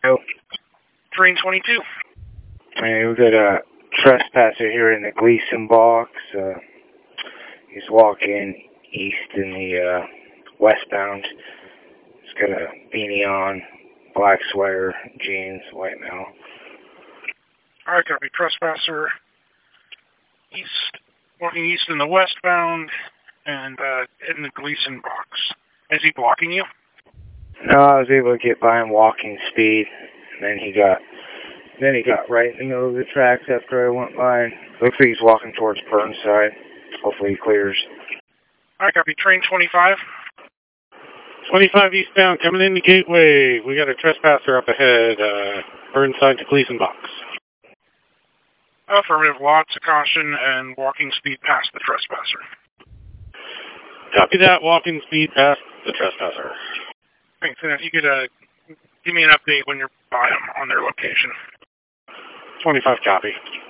Oh, Train 22. hey, we got a trespasser here in the Gleason box. He's walking east in the westbound. He's got a beanie on, black sweater, jeans, white male. Alright, copy. Trespasser. East. Walking east in the westbound and in the Gleason box. Is he blocking you? No, I was able to get by him walking speed. And then he got right in the middle of the tracks after I went by. Looks like he's walking towards Burnside. Hopefully he clears. Alright, copy. Train 25. 25 eastbound, coming in the gateway. We got a trespasser up ahead, Burnside to Gleason box. Affirmative. Lots of caution and walking speed past the trespasser. Copy that, walking speed past the trespasser. Thanks. And if you could give me an update when you're by them on their location. 25 copy.